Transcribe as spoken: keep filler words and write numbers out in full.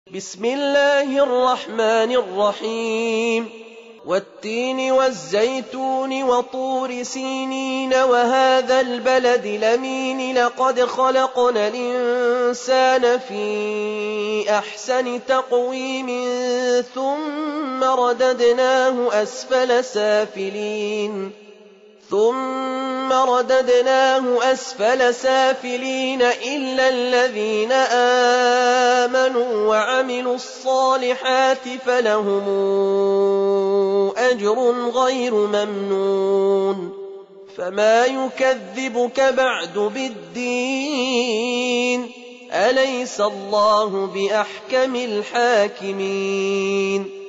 بسم الله الرحمن الرحيم والتين والزيتون وطور سينين وهذا البلد الأمين لقد خلقنا الإنسان في أحسن تقويم ثم رددناه أسفل سافلين ثم رددناه أسفل سافلين إلا الذين آمنوا وعملوا الصالحات فلهم أجر غير ممنون فما يكذبك بعد بالدين أليس الله بأحكم الحاكمين